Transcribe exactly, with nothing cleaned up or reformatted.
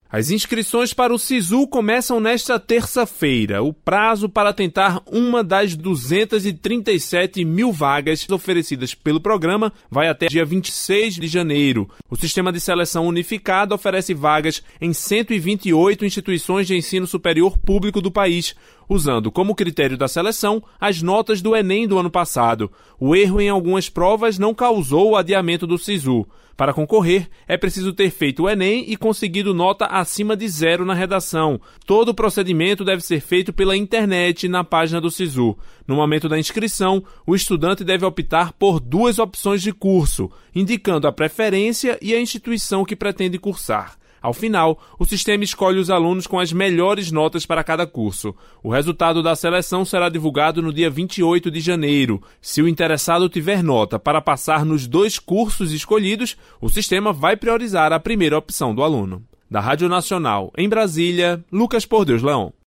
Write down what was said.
As inscrições para o SISU começam nesta terça-feira. O prazo para tentar uma das duzentas e trinta e sete mil vagas oferecidas pelo programa vai até dia vinte e seis de janeiro. O Sistema de Seleção Unificado oferece vagas em cento e vinte e oito instituições de ensino superior público do país, usando como critério da seleção as notas do Enem do ano passado. O erro em algumas provas não causou o adiamento do SISU. Para concorrer, é preciso ter feito o Enem e conseguido nota acima de zero na redação. Todo o procedimento deve ser feito pela internet na página do SISU. No momento da inscrição, o estudante deve optar por duas opções de curso, indicando a preferência e a instituição que pretende cursar. Ao final, o sistema escolhe os alunos com as melhores notas para cada curso. O resultado da seleção será divulgado no dia vinte e oito de janeiro. Se o interessado tiver nota para passar nos dois cursos escolhidos, o sistema vai priorizar a primeira opção do aluno. Da Rádio Nacional, em Brasília, Lucas Por Deus Leão.